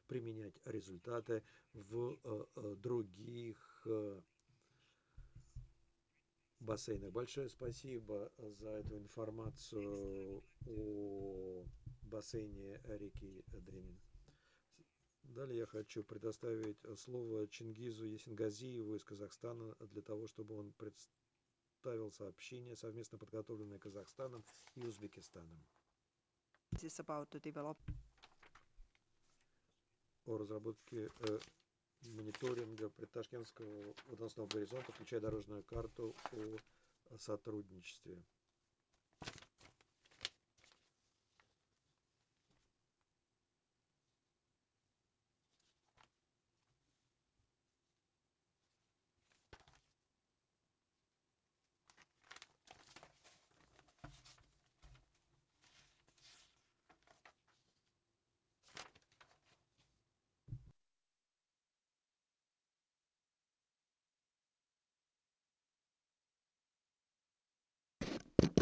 применять результаты в других бассейнах. Большое спасибо за эту информацию о бассейне реки Дремин. Далее я хочу предоставить слово Чингизу Есенгазиеву из Казахстана для того, чтобы он представил сообщение, совместно подготовленное Казахстаном и Узбекистаном, о разработке мониторинга предташкентского водоносного горизонта, включая дорожную карту о сотрудничестве.